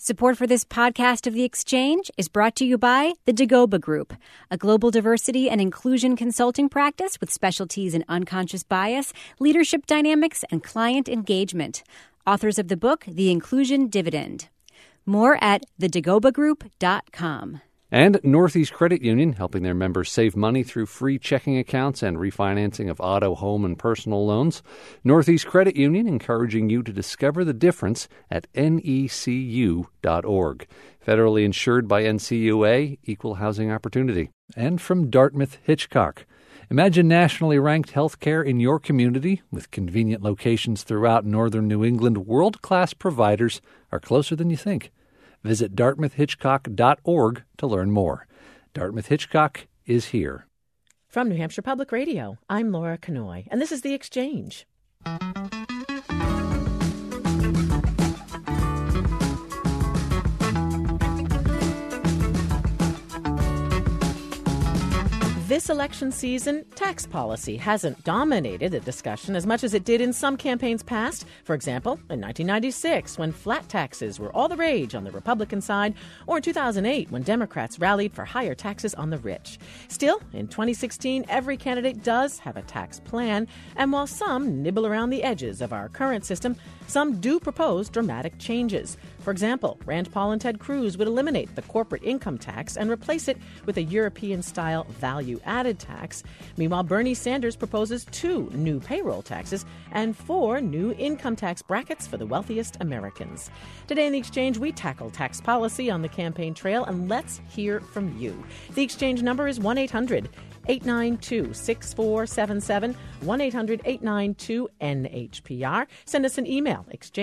Support for this podcast of The Exchange is brought to you by the Dagoba Group, a global diversity and inclusion consulting practice with specialties in unconscious bias, leadership dynamics, and client engagement. Authors of the book, The Inclusion Dividend. More at thedagobagroup.com. And Northeast Credit Union, helping their members save money through free checking accounts and refinancing of auto, home, and personal loans. Northeast Credit Union encouraging you to discover the difference at necu.org. Federally insured by NCUA, Equal Housing Opportunity. And from Dartmouth Hitchcock. Imagine nationally ranked healthcare in your community with convenient locations throughout northern New England. World-class providers are closer than you think. Visit dartmouthhitchcock.org to learn more. Dartmouth Hitchcock is here. From New Hampshire Public Radio, I'm Laura Kanoy, and this is The Exchange. This election season, tax policy hasn't dominated the discussion as much as it did in some campaigns past. For example, in 1996, when flat taxes were all the rage on the Republican side, or in 2008, when Democrats rallied for higher taxes on the rich. Still, in 2016, every candidate does have a tax plan, and while some nibble around the edges of our current system, some do propose dramatic changes. For example, Rand Paul and Ted Cruz would eliminate the corporate income tax and replace it with a European-style value-added tax. Meanwhile, Bernie Sanders proposes 2 new payroll taxes and 4 new income tax brackets for the wealthiest Americans. Today in The Exchange, we tackle tax policy on the campaign trail, and let's hear from you. The Exchange number is 1-800-892-6477, 1-800-892-NHPR. Send us an email,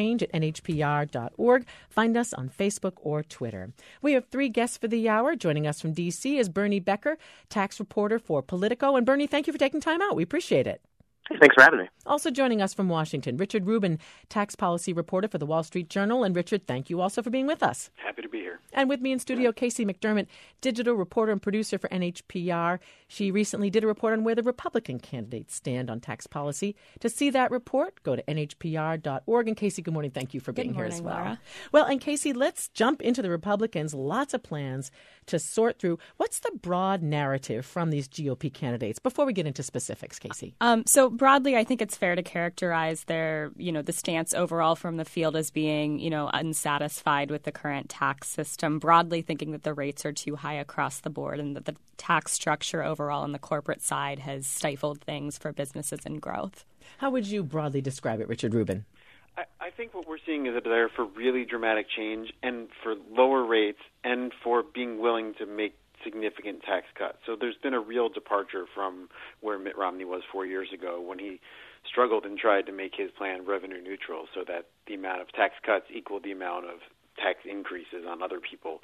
exchange@nhpr.org. Find us on Facebook or Twitter. We have 3 guests for the hour. Joining us from D.C. is Bernie Becker, tax reporter for Politico. And Bernie, thank you for taking time out. We appreciate it. Thanks for having me. Also joining us from Washington, Richard Rubin, tax policy reporter for the Wall Street Journal. And Richard, thank you also for being with us. Happy to be here. And with me in studio, Casey McDermott, digital reporter and producer for NHPR. She recently did a report on where the Republican candidates stand on tax policy. To see that report, go to nhpr.org. And Casey, good morning. Thank you for being here as well. Laura. Well, and Casey, let's jump into the Republicans. Lots of plans to sort through. What's the broad narrative from these GOP candidates before we get into specifics, Casey? So broadly, I think it's fair to characterize their, the stance overall from the field as being, unsatisfied with the current tax system, broadly thinking that the rates are too high across the board and that the tax structure overall on the corporate side has stifled things for businesses and growth. How would you broadly describe it, Richard Rubin? I think what we're seeing is that they're for really dramatic change and for lower rates and for being willing to make significant tax cuts. So there's been a real departure from where Mitt Romney was 4 years ago when he struggled and tried to make his plan revenue neutral so that the amount of tax cuts equaled the amount of tax increases on other people.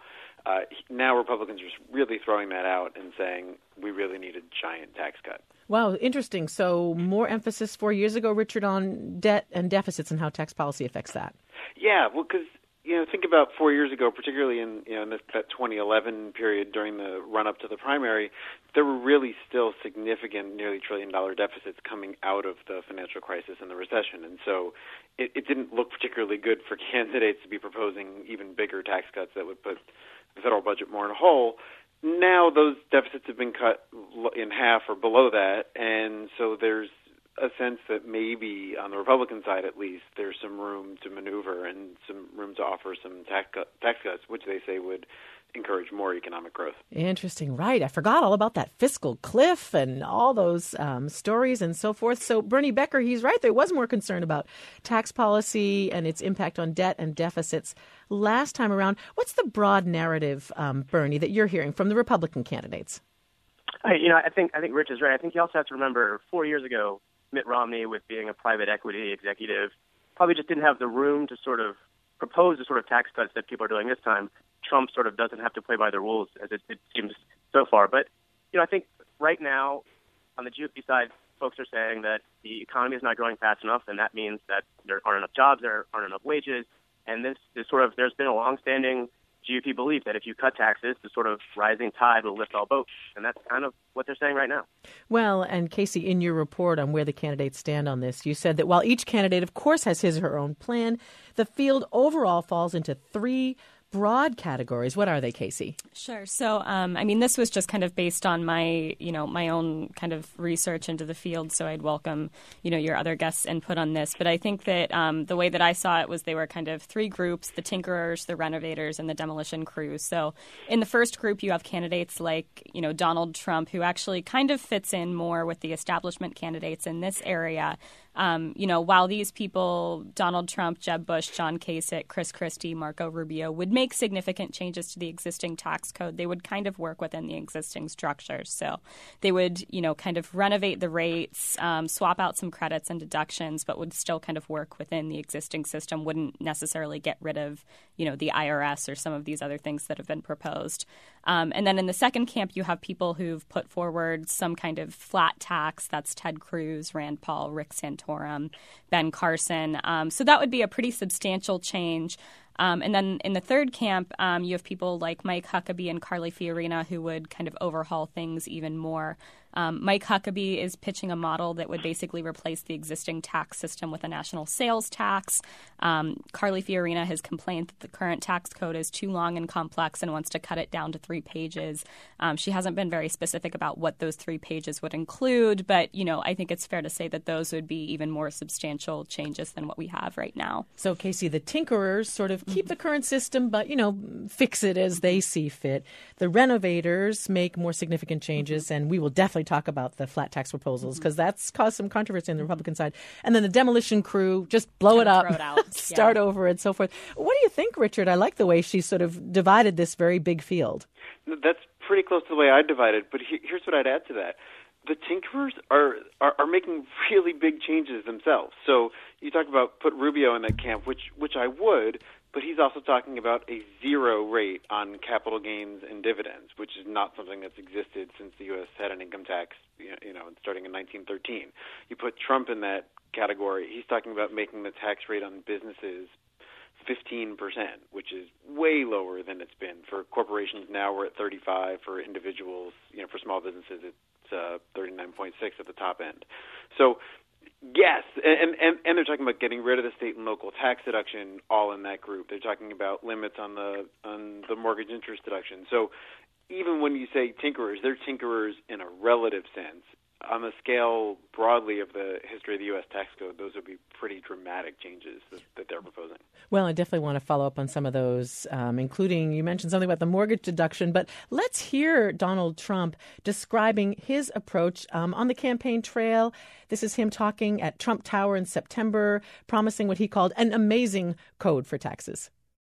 Now Republicans are really throwing that out and saying we really need a giant tax cut. Wow, interesting. So more emphasis 4 years ago, Richard, on debt and deficits and how tax policy affects that. Yeah, well, because think about 4 years ago, particularly in that 2011 period during the run-up to the primary, there were really still significant, nearly $1 trillion deficits coming out of the financial crisis and the recession. And so it didn't look particularly good for candidates to be proposing even bigger tax cuts that would put the federal budget more in a hole. Now those deficits have been cut in half or below that, and so there's a sense that maybe on the Republican side, at least, there's some room to maneuver and some room to offer some tax cuts, which they say would encourage more economic growth. Interesting. Right. I forgot all about that fiscal cliff and all those stories and so forth. So Bernie Becker, he's right. There was more concern about tax policy and its impact on debt and deficits last time around. What's the broad narrative, Bernie, that you're hearing from the Republican candidates? I think Rich is right. I think you also have to remember 4 years ago, Mitt Romney, with being a private equity executive, probably just didn't have the room to sort of propose the sort of tax cuts that people are doing this time. Trump sort of doesn't have to play by the rules, as it seems so far. But, I think right now on the GOP side, folks are saying that the economy is not growing fast enough, and that means that there aren't enough jobs, there aren't enough wages. And this is there's been a longstanding GOP belief that if you cut taxes, the sort of rising tide will lift all boats. And that's kind of what they're saying right now. Well, and Casey, in your report on where the candidates stand on this, you said that while each candidate, of course, has his or her own plan, the field overall falls into 3 broad categories. What are they, Casey? Sure. So, this was just kind of based on my own kind of research into the field. So I'd welcome, your other guests' input on this. But I think that the way that I saw it was they were kind of three groups: the tinkerers, the renovators, and the demolition crews. So in the first group, you have candidates like, Donald Trump, who actually kind of fits in more with the establishment candidates in this area. While these people, Donald Trump, Jeb Bush, John Kasich, Chris Christie, Marco Rubio, would make significant changes to the existing tax code, they would kind of work within the existing structures. So they would, kind of renovate the rates, swap out some credits and deductions, but would still kind of work within the existing system, wouldn't necessarily get rid of, the IRS or some of these other things that have been proposed. And then in the second camp, you have people who've put forward some kind of flat tax. That's Ted Cruz, Rand Paul, Rick Santorum, Ben Carson. So that would be a pretty substantial change. And then in the third camp, you have people like Mike Huckabee and Carly Fiorina who would kind of overhaul things even more. Mike Huckabee is pitching a model that would basically replace the existing tax system with a national sales tax. Carly Fiorina has complained that the current tax code is too long and complex and wants to cut it down to 3 pages. She hasn't been very specific about what those 3 pages would include, but, I think it's fair to say that those would be even more substantial changes than what we have right now. So, Casey, the tinkerers sort of keep the current system, but, fix it as they see fit. The renovators make more significant changes, and we will definitely talk about the flat tax proposals because that's caused some controversy on the Republican side. And then the demolition crew, just blow it up, throw it out. start over and so forth. What do you think, Richard? I like the way she sort of divided this very big field. That's pretty close to the way I divided, but here's what I'd add to that. The tinkerers are making really big changes themselves. So you talk about put Rubio in that camp, which I would, but he's also talking about a 0 rate on capital gains and dividends, which is not something that's existed since the U.S. had an income tax, starting in 1913. You put Trump in that category, he's talking about making the tax rate on businesses 15%, which is way lower than it's been. For corporations now we're at 35%. For individuals, for small businesses it's 39.6 at the top end. So yes, and they're talking about getting rid of the state and local tax deduction, all in that group. They're talking about limits on the mortgage interest deduction. So even when you say tinkerers, they're tinkerers in a relative sense. On the scale broadly of the history of the U.S. tax code, those would be pretty dramatic changes that they're proposing. Well, I definitely want to follow up on some of those, including you mentioned something about the mortgage deduction. But let's hear Donald Trump describing his approach on the campaign trail. This is him talking at Trump Tower in September, promising what he called an amazing code for taxes.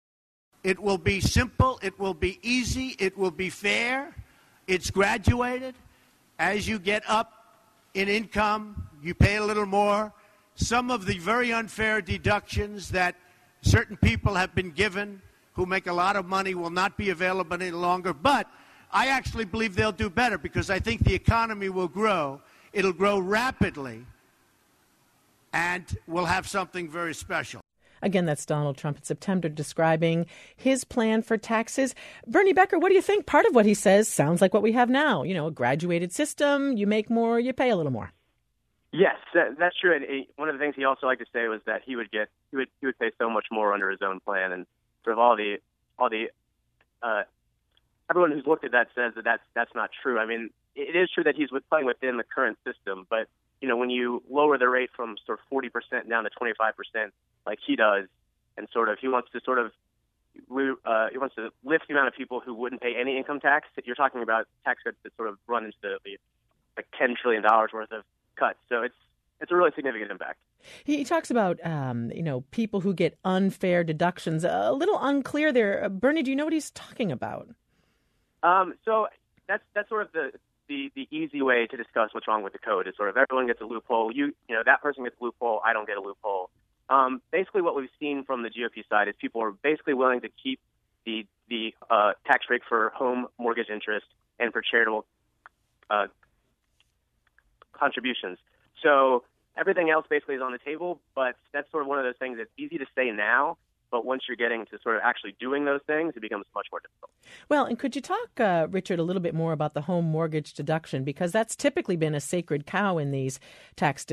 It will be simple. It will be easy. It will be fair. It's graduated. As you get up in income, you pay a little more. Some of the very unfair deductions that certain people have been given who make a lot of money will not be available any longer. But I actually believe they'll do better because I think the economy will grow. It'll grow rapidly, and we'll have something very special. Again, that's Donald Trump in September describing his plan for taxes. Bernie Becker, what do you think? Part of what he says sounds like what we have now. A graduated system, you make more, you pay a little more. Yes, that's true. And one of the things he also liked to say was that he would pay so much more under his own plan, and sort of everyone who's looked at that says that that's not true. I mean, it is true that he's playing within the current system, but when you lower the rate from sort of 40% down to 25%, like he does, and he wants to lift the amount of people who wouldn't pay any income tax. You're talking about tax cuts that sort of run into the like $10 trillion worth of cuts. So it's a really significant impact. He talks about people who get unfair deductions. A little unclear there. Bernie, do you know what he's talking about? So that's sort of the easy way to discuss what's wrong with the code is sort of everyone gets a loophole. That person gets a loophole. I don't get a loophole. Basically, what we've seen from the GOP side is people are basically willing to keep the tax rate for home mortgage interest and for charitable contributions. So everything else basically is on the table, but that's sort of one of those things that's easy to say now, but once you're getting to sort of actually doing those things, it becomes much more difficult. Well, and could you talk, Richard, a little bit more about the home mortgage deduction? Because that's typically been a sacred cow in these tax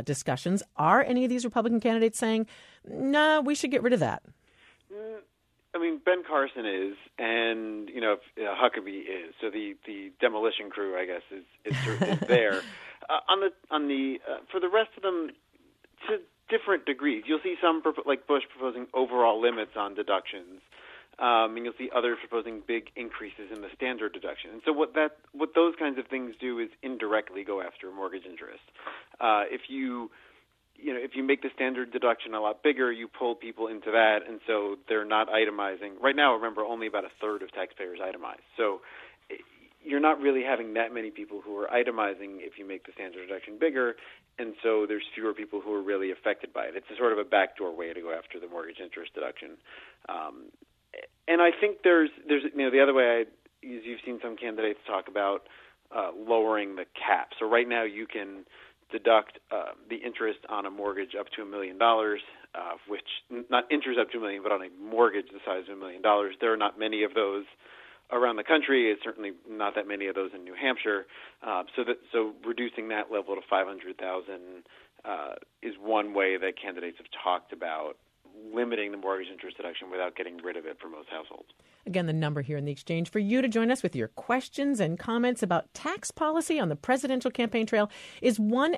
discussions. Are any of these Republican candidates saying, no, we should get rid of that? I mean, Ben Carson is, and Huckabee is. So the demolition crew, I guess, is there. For the rest of them, to different degrees, you'll see some like Bush proposing overall limits on deductions, and you'll see others proposing big increases in the standard deduction. And so what those kinds of things do is indirectly go after mortgage interest. If you make the standard deduction a lot bigger, you pull people into that, and so they're not itemizing. Right now, remember, only about a third of taxpayers itemize. So you're not really having that many people who are itemizing if you make the standard deduction bigger, and so there's fewer people who are really affected by it. It's a sort of a backdoor way to go after the mortgage interest deduction. And I think there's the other way is you've seen some candidates talk about lowering the cap. So right now you can deduct the interest on a mortgage up to $1 million, which not interest up to $1 million, but on a mortgage the size of $1 million. There are not many of those around the country. It's certainly not that many of those in New Hampshire. So reducing that level to $500,000 is one way that candidates have talked about limiting the mortgage interest deduction without getting rid of it for most households. Again, the number here in the exchange for you to join us with your questions and comments about tax policy on the presidential campaign trail is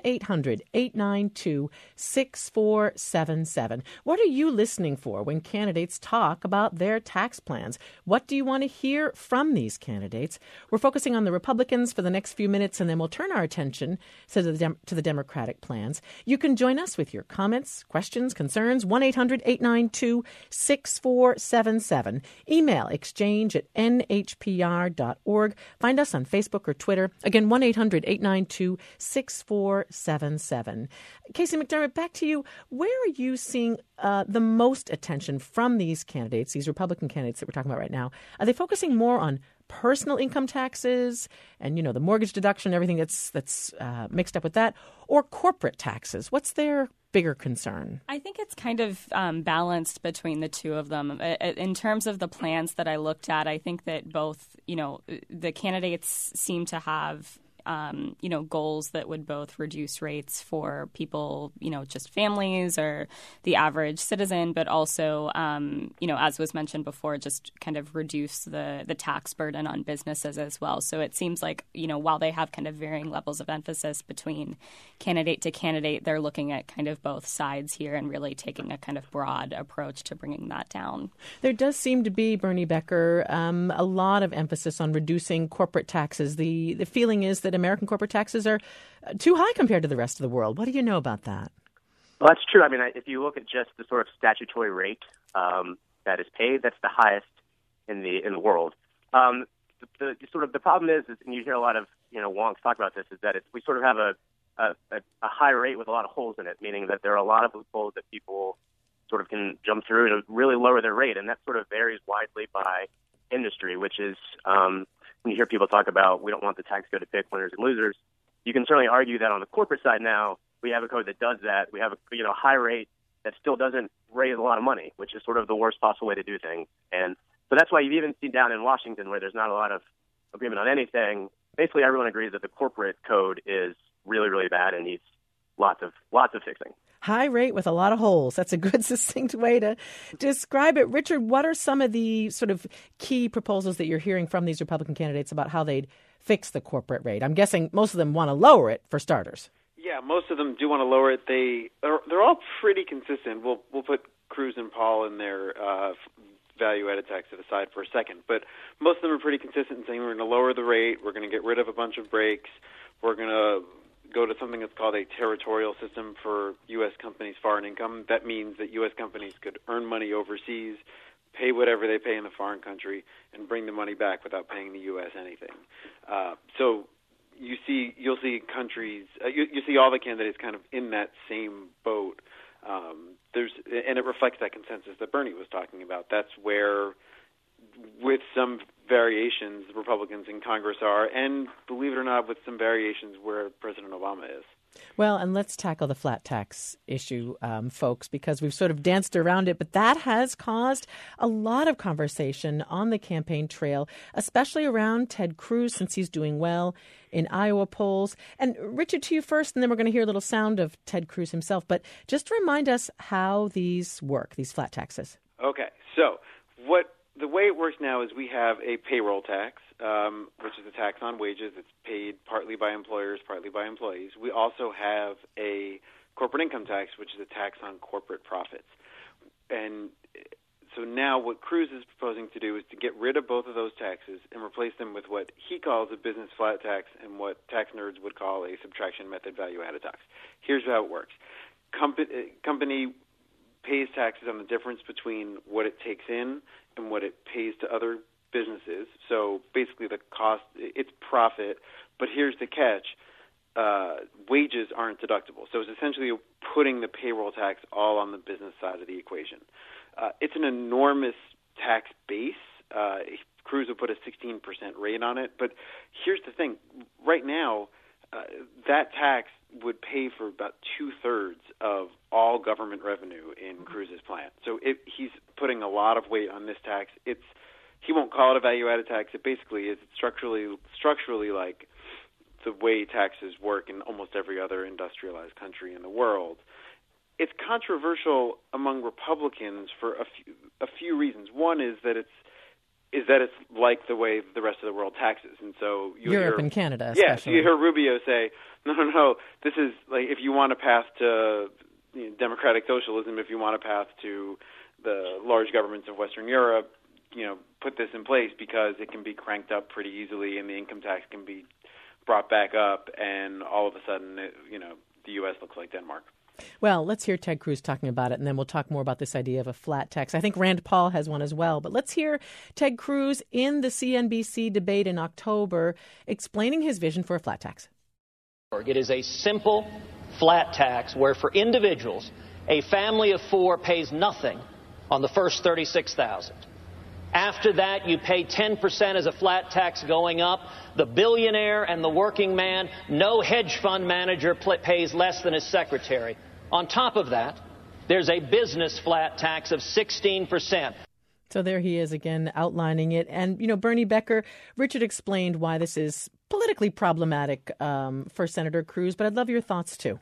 1-800-892-6477. What are you listening for when candidates talk about their tax plans? What do you want to hear from these candidates? We're focusing on the Republicans for the next few minutes, and then we'll turn our attention to the Democratic plans. You can join us with your comments, questions, concerns, 1-800-892-6477. Email exchange@nhpr.org. Find us on Facebook or Twitter. Again, 1-800-892-6477. Casey McDermott, back to you. Where are you seeing the most attention from these candidates, these Republican candidates that we're talking about right now? Are they focusing more on personal income taxes and, the mortgage deduction, everything that's mixed up with that, or corporate taxes? What's their bigger concern? I think it's kind of balanced between the two of them. In terms of the plans that I looked at, I think that both, the candidates seem to have goals that would both reduce rates for people, just families or the average citizen, but also, as was mentioned before, just kind of reduce the tax burden on businesses as well. So it seems like, while they have kind of varying levels of emphasis between candidate to candidate, they're looking at kind of both sides here and really taking a kind of broad approach to bringing that down. There does seem to be, Bernie Becker, a lot of emphasis on reducing corporate taxes. The feeling is that American corporate taxes are too high compared to the rest of the world. What do you know about that? Well, that's true. I mean, if you look at just the sort of statutory rate that is paid, that's the highest in the world. The problem is, and you hear a lot of wonks talk about this, is that we sort of have a high rate with a lot of holes in it, meaning that there are a lot of loopholes that people sort of can jump through to really lower their rate, and that sort of varies widely by industry, which is when you hear people talk about we don't want the tax code to pick winners and losers, you can certainly argue that on the corporate side now we have a code that does that. We have a high rate that still doesn't raise a lot of money, which is sort of the worst possible way to do things. And so that's why you've even seen down in Washington where there's not a lot of agreement on anything. Basically, everyone agrees that the corporate code is really, really bad and needs lots of fixing. High rate with a lot of holes. That's a good, succinct way to describe it. Richard, what are some of the sort of key proposals that you're hearing from these Republican candidates about how they'd fix the corporate rate? I'm guessing most of them want to lower it, for starters. Yeah, most of them do want to lower it. They're all pretty consistent. We'll put Cruz and Paul in their value-added tax to the side for a second. But most of them are pretty consistent in saying we're going to lower the rate, we're going to get rid of a bunch of breaks, we're going to go to something that's called a territorial system for U.S. companies' foreign income. That means that U.S. companies could earn money overseas, pay whatever they pay in the foreign country, and bring the money back without paying the U.S. anything. So you'll see countries, you see all the candidates kind of in that same boat. And it reflects that consensus that Bernie was talking about. That's where, with some variations, the Republicans in Congress are, and believe it or not, with some variations where President Obama is. Well, and let's tackle the flat tax issue, folks, because we've sort of danced around it, but that has caused a lot of conversation on the campaign trail, especially around Ted Cruz, since he's doing well in Iowa polls. And Richard, to you first, and then we're going to hear a little sound of Ted Cruz himself. But just remind us how these work, these flat taxes. Okay, so The way it works now is we have a payroll tax, which is a tax on wages. It's paid partly by employers, partly by employees. We also have a corporate income tax, which is a tax on corporate profits. And so now what Cruz is proposing to do is to get rid of both of those taxes and replace them with what he calls a business flat tax and what tax nerds would call a subtraction method value-added tax. Here's how it works. Company pays taxes on the difference between what it takes in and what it pays to other businesses. So basically the cost, it's profit, but here's the catch. Wages aren't deductible. So it's essentially putting the payroll tax all on the business side of the equation. It's an enormous tax base. Cruz will put a 16% rate on it. But here's the thing. Right now, that tax would pay for about 2/3 of all government revenue in Cruz's plan. So he's putting a lot of weight on this tax. He won't call it a value-added tax. It basically is structurally like the way taxes work in almost every other industrialized country in the world. It's controversial among Republicans for a few reasons. One is that it's like the way the rest of the world taxes, and so Europe and Canada, especially. Yeah, so you hear Rubio say, "No, this is like if you want a path to democratic socialism, if you want a path to the large governments of Western Europe, put this in place because it can be cranked up pretty easily, and the income tax can be brought back up, and all of a sudden, the U.S. looks like Denmark." Well, let's hear Ted Cruz talking about it, and then we'll talk more about this idea of a flat tax. I think Rand Paul has one as well. But let's hear Ted Cruz in the CNBC debate in October explaining his vision for a flat tax. It is a simple, flat tax where for individuals, a family of 4 pays nothing on the first $36,000. After that, you pay 10% as a flat tax going up. The billionaire and the working man, no hedge fund manager pays less than his secretary. On top of that, there's a business flat tax of 16%. So there he is again outlining it. And, Bernie Becker, Richard explained why this is politically problematic for Senator Cruz, but I'd love your thoughts, too.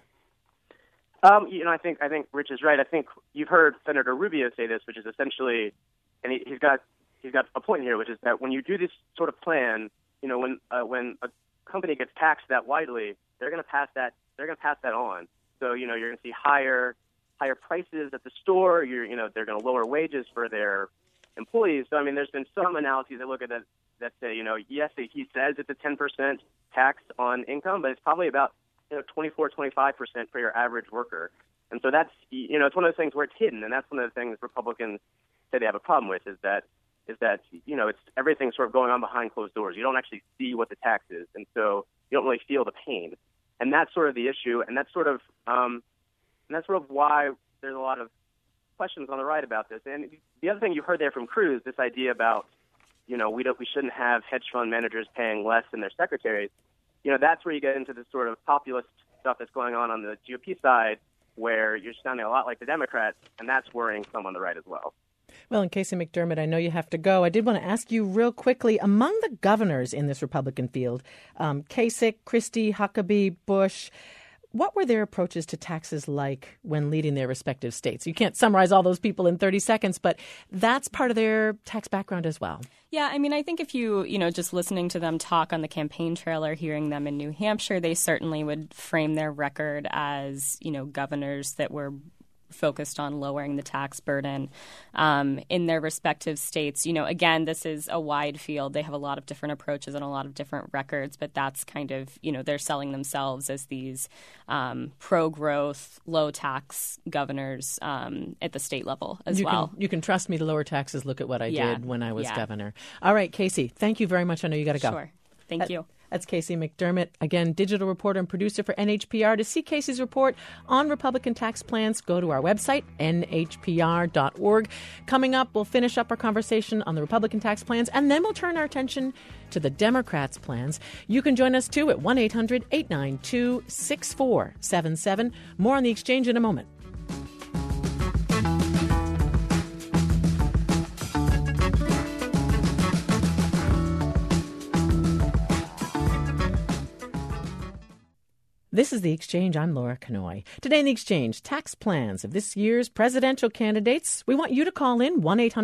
I think Rich is right. I think you've heard Senator Rubio say this, which is essentially, and he's got a point here, which is that when you do this sort of plan, when a company gets taxed that widely, they're going to pass that on. So you're going to see higher prices at the store. They're going to lower wages for their employees. So there's been some analyses that look at that say yes, he says it's a 10% tax on income, but it's probably about 24-25% for your average worker. And so that's it's one of those things where it's hidden, and that's one of the things Republicans say they have a problem with is that it's everything sort of going on behind closed doors. You don't actually see what the tax is, and so you don't really feel the pain. And that's sort of the issue, and that's sort of why there's a lot of questions on the right about this. And the other thing you heard there from Cruz, this idea about we shouldn't have hedge fund managers paying less than their secretaries. That's where you get into this sort of populist stuff that's going on the GOP side, where you're sounding a lot like the Democrats, and that's worrying some on the right as well. Well, and Casey McDermott, I know you have to go. I did want to ask you real quickly, among the governors in this Republican field, Kasich, Christie, Huckabee, Bush, what were their approaches to taxes like when leading their respective states? You can't summarize all those people in 30 seconds, but that's part of their tax background as well. Yeah, I think if you just listening to them talk on the campaign trail or hearing them in New Hampshire, they certainly would frame their record as, governors that were focused on lowering the tax burden in their respective states. Again, this is a wide field. They have a lot of different approaches and a lot of different records, but that's kind of, they're selling themselves as these pro-growth, low-tax governors at the state level as well. You can trust me to lower taxes. Look at what I did when I was governor. All right, Casey, thank you very much. I know you got to go. Sure. Thank you. That's Casey McDermott, again, digital reporter and producer for NHPR. To see Casey's report on Republican tax plans, go to our website, nhpr.org. Coming up, we'll finish up our conversation on the Republican tax plans, and then we'll turn our attention to the Democrats' plans. You can join us, too, at 1-800-892-6477. More on The Exchange in a moment. This is The Exchange. I'm Laura Kanoy. Today in The Exchange, tax plans of this year's presidential candidates. We want you to call in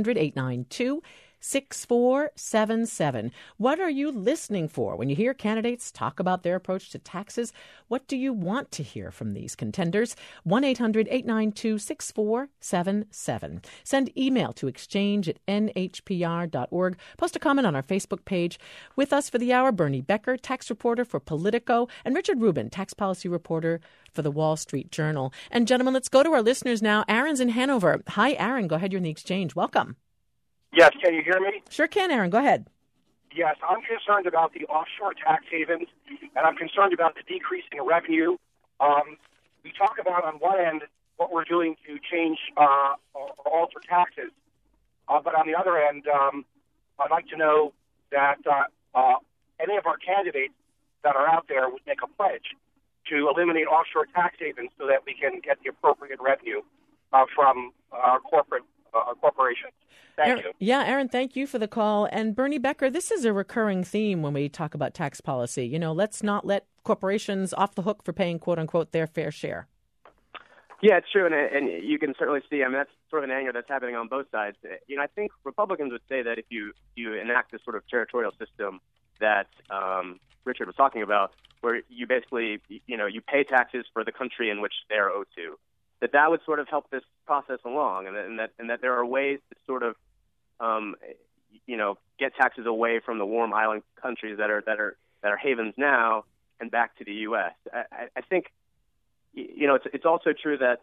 1-800-892-6477. What are you listening for when you hear candidates talk about their approach to taxes? What do you want to hear from these contenders? 1-800-892-6477. Send email to exchange@nhpr.org. Post a comment on our Facebook page. With us for the hour, Bernie Becker, tax reporter for Politico, and Richard Rubin, tax policy reporter for the Wall Street Journal. And gentlemen, let's go to our listeners now. Aaron's in Hanover. Hi, Aaron. Go ahead. You're in The Exchange. Welcome. Yes, can you hear me? Sure can, Aaron. Go ahead. Yes, I'm concerned about the offshore tax havens, and I'm concerned about the decreasing revenue. We talk about, on one end, what we're doing to change or alter taxes, but on the other end, I'd like to know that any of our candidates that are out there would make a pledge to eliminate offshore tax havens so that we can get the appropriate revenue from our corporations. Thank you. Yeah, Aaron, thank you for the call. And Bernie Becker, this is a recurring theme when we talk about tax policy. You know, let's not let corporations off the hook for paying, quote unquote, their fair share. Yeah, it's true, and you can certainly see. I mean, that's sort of an anger that's happening on both sides. You know, I think Republicans would say that if you enact this sort of territorial system that Richard was talking about, where you basically, you pay taxes for the country in which they are owed to, that would sort of help this process along, and that there are ways to sort of get taxes away from the warm island countries that are havens now and back to the U.S. I think, it's also true that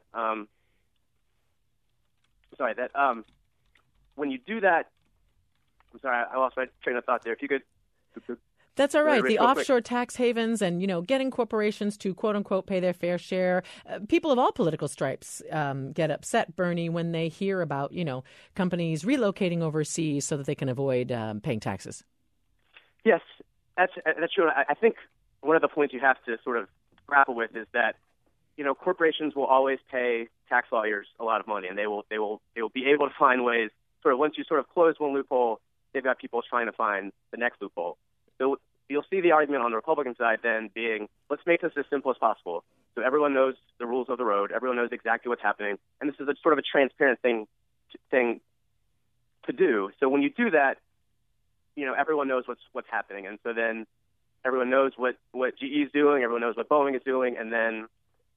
when you do that, I'm sorry, I lost my train of thought there. If you could. That's all right. The offshore tax havens and, getting corporations to, quote unquote, pay their fair share. People of all political stripes get upset, Bernie, when they hear about, companies relocating overseas so that they can avoid paying taxes. Yes, that's true. I think one of the points you have to sort of grapple with is that, corporations will always pay tax lawyers a lot of money, and they will be able to find ways. Sort of once you sort of close one loophole, they've got people trying to find the next loophole. So you'll see the argument on the Republican side then being, let's make this as simple as possible. So everyone knows the rules of the road. Everyone knows exactly what's happening. And this is sort of a transparent thing to do. So when you do that, everyone knows what's happening. And so then everyone knows what GE is doing. Everyone knows what Boeing is doing. And then,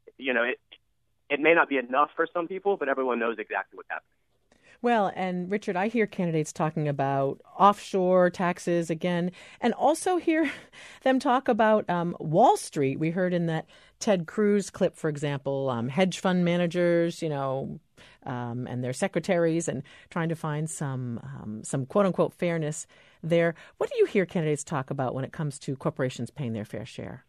it may not be enough for some people, but everyone knows exactly what's happening. Well, and Richard, I hear candidates talking about offshore taxes again, and also hear them talk about Wall Street. We heard in that Ted Cruz clip, for example, hedge fund managers, and their secretaries, and trying to find some quote unquote fairness there. What do you hear candidates talk about when it comes to corporations paying their fair share?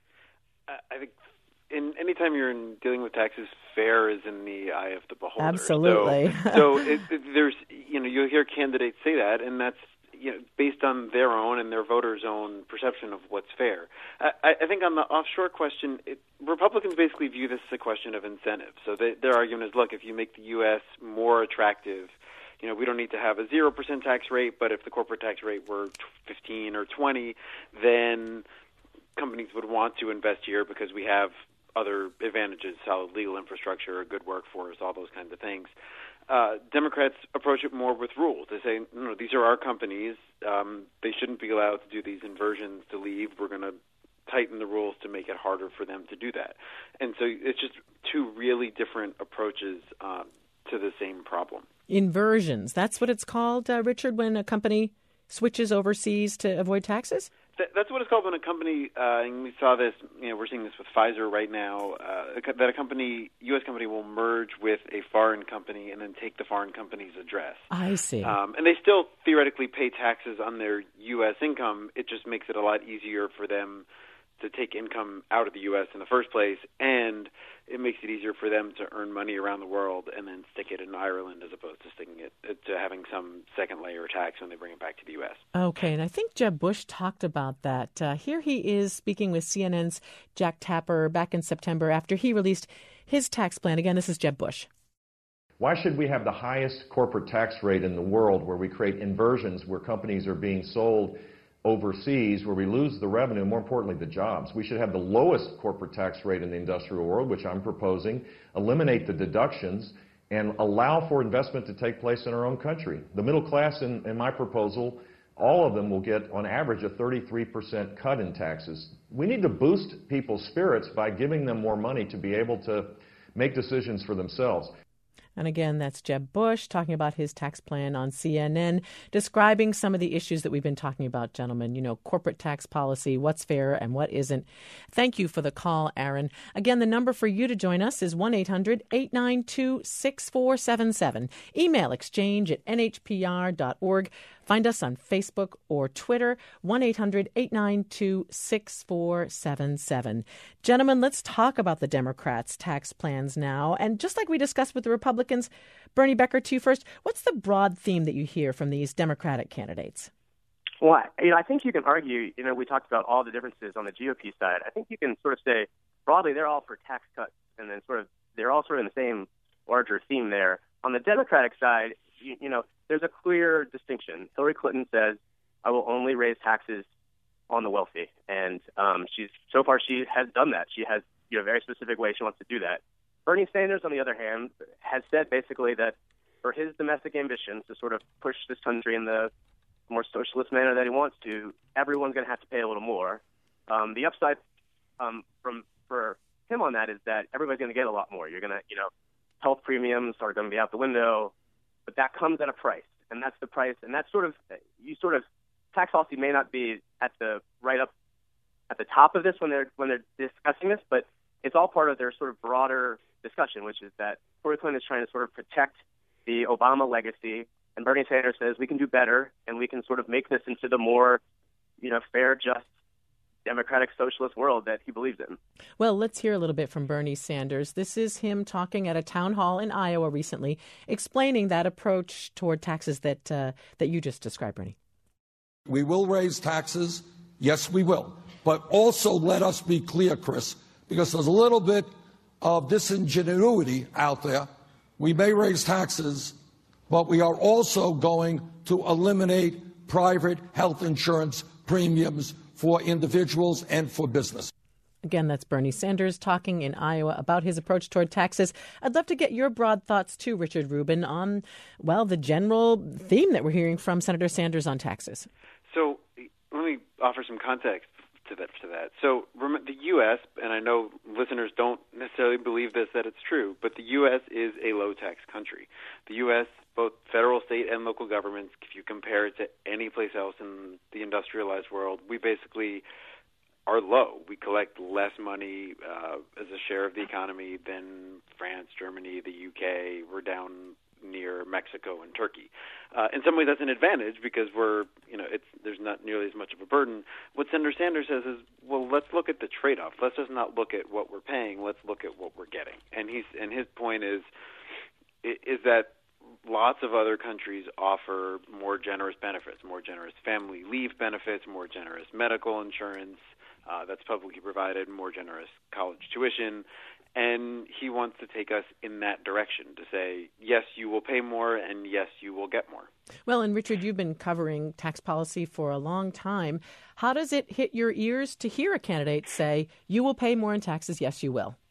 I think anytime you're dealing with taxes, fair is in the eye of the beholder. Absolutely. So there's, you'll hear candidates say that, and that's, based on their own and their voters' own perception of what's fair. I think on the offshore question, Republicans basically view this as a question of incentive. So their argument is, look, if you make the U.S. more attractive, we don't need to have a 0% tax rate, but if the corporate tax rate were 15 or 20, then companies would want to invest here because we have other advantages, solid legal infrastructure, a good workforce, all those kinds of things. Democrats approach it more with rules. They say, no, these are our companies. They shouldn't be allowed to do these inversions to leave. We're going to tighten the rules to make it harder for them to do that. And so it's just two really different approaches to the same problem. Inversions, that's what it's called, Richard, when a company switches overseas to avoid taxes? That's what it's called when a company, and we saw this, we're seeing this with Pfizer right now, that a company, U.S. company will merge with a foreign company and then take the foreign company's address. I see. And they still theoretically pay taxes on their U.S. income. It just makes it a lot easier for them to take income out of the U.S. in the first place, and it makes it easier for them to earn money around the world and then stick it in Ireland as opposed to sticking it to having some second layer tax when they bring it back to the U.S. Okay, and I think Jeb Bush talked about that. Here he is speaking with CNN's Jack Tapper back in September after he released his tax plan. Again, this is Jeb Bush. Why should we have the highest corporate tax rate in the world where we create inversions where companies are being sold overseas where we lose the revenue, more importantly, the jobs. We should have the lowest corporate tax rate in the industrial world, which I'm proposing, eliminate the deductions, and allow for investment to take place in our own country. The middle class in my proposal, all of them will get, on average, a 33% cut in taxes. We need to boost people's spirits by giving them more money to be able to make decisions for themselves. And again, that's Jeb Bush talking about his tax plan on CNN, describing some of the issues that we've been talking about, gentlemen. You know, corporate tax policy, what's fair and what isn't. Thank you for the call, Aaron. Again, the number for you to join us is 1-800-892-6477. Email exchange@nhpr.org. Find us on Facebook or Twitter, 1-800-892-6477. Gentlemen, let's talk about the Democrats' tax plans now. And just like we discussed with the Republicans, Bernie Becker, to you first, what's the broad theme that you hear from these Democratic candidates? Well, I think you can argue, we talked about all the differences on the GOP side. I think you can sort of say, broadly, they're all for tax cuts, and then they're all sort of in the same larger theme there. On the Democratic side, there's a clear distinction. Hillary Clinton says, I will only raise taxes on the wealthy. And she has done that. She has a very specific way she wants to do that. Bernie Sanders, on the other hand, has said basically that for his domestic ambitions to sort of push this country in the more socialist manner that he wants to, everyone's going to have to pay a little more. The upside for him on that is that everybody's going to get a lot more. You're going to, health premiums are going to be out the window. But that comes at a price, and that's the price. And that's tax policy may not be at the top of this when they're discussing this, but it's all part of their sort of broader discussion, which is that Hillary Clinton is trying to sort of protect the Obama legacy, and Bernie Sanders says we can do better, and we can sort of make this into the more, fair, just, democratic socialist world that he believes in. Well, let's hear a little bit from Bernie Sanders. This is him talking at a town hall in Iowa recently, explaining that approach toward taxes that you just described, Bernie. We will raise taxes. Yes, we will. But also let us be clear, Chris, because there's a little bit of disingenuity out there. We may raise taxes, but we are also going to eliminate private health insurance premiums for individuals and for business. Again, that's Bernie Sanders talking in Iowa about his approach toward taxes. I'd love to get your broad thoughts, too, Richard Rubin, on, the general theme that we're hearing from Senator Sanders on taxes. So let me offer some context to that. So the U.S., and I know listeners don't necessarily believe this, that it's true, but the U.S. is a low-tax country. The U.S., both federal, state, and local governments, if you compare it to any place else in the industrialized world, we basically are low. We collect less money as a share of the economy than France, Germany, the UK. We're down near Mexico and Turkey. In some ways, that's an advantage because there's not nearly as much of a burden. What Senator Sanders says is, well, let's look at the trade-off. Let's just not look at what we're paying. Let's look at what we're getting. And his point is that lots of other countries offer more generous benefits, more generous family leave benefits, more generous medical insurance that's publicly provided, more generous college tuition. And he wants to take us in that direction to say, yes, you will pay more, and yes, you will get more. Well, and Richard, you've been covering tax policy for a long time. How does it hit your ears to hear a candidate say, you will pay more in taxes, yes, you will?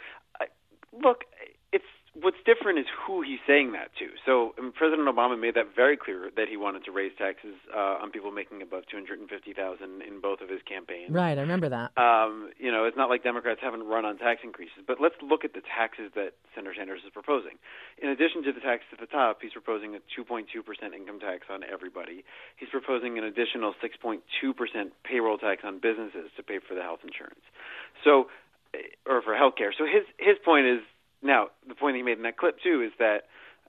Look, what's different is who he's saying that to. So President Obama made that very clear that he wanted to raise taxes on people making above $250,000 in both of his campaigns. Right, I remember that. It's not like Democrats haven't run on tax increases, but let's look at the taxes that Senator Sanders is proposing. In addition to the tax at the top, he's proposing a 2.2% income tax on everybody. He's proposing an additional 6.2% payroll tax on businesses to pay for the health insurance, or for health care. So his point is, now, the point he made in that clip, too, is that,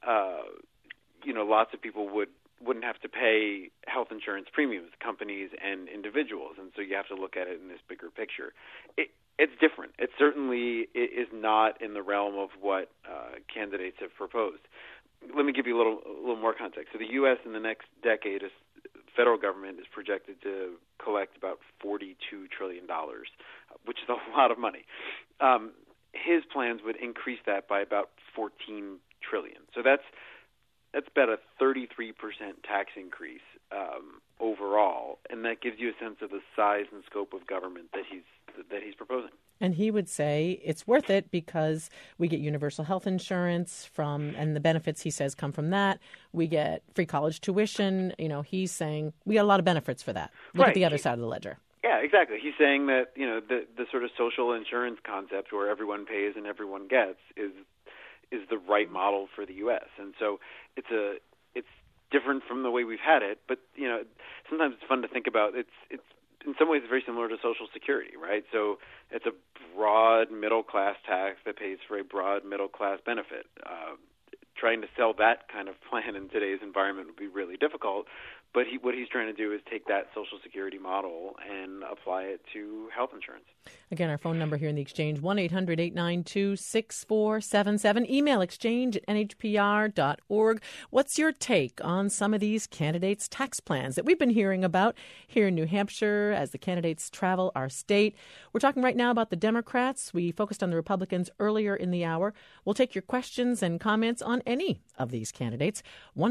lots of people wouldn't have to pay health insurance premiums, companies and individuals, and so you have to look at it in this bigger picture. It's different. It certainly is not in the realm of what candidates have proposed. Let me give you a little more context. So the U.S. in the next decade, federal government is projected to collect about $42 trillion, which is a lot of money. His plans would increase that by about $14 trillion. So that's about a 33% tax increase overall, and that gives you a sense of the size and scope of government that he's proposing. And he would say it's worth it because we get universal health insurance and the benefits, he says, come from that. We get free college tuition. He's saying we got a lot of benefits for that. Look at the other side of the ledger. Yeah, exactly. He's saying that, the sort of social insurance concept where everyone pays and everyone gets is the right model for the U.S. And so it's different from the way we've had it, but sometimes it's fun to think about. It's in some ways very similar to Social Security, right? So it's a broad middle-class tax that pays for a broad middle-class benefit. Trying to sell that kind of plan in today's environment would be really difficult, but what he's trying to do is take that Social Security model and apply it to health insurance. Again, our phone number here in the Exchange, 1-800-892-6477. Email exchange@nhpr.org. What's your take on some of these candidates' tax plans that we've been hearing about here in New Hampshire as the candidates travel our state? We're talking right now about the Democrats. We focused on the Republicans earlier in the hour. We'll take your questions and comments on any of these candidates.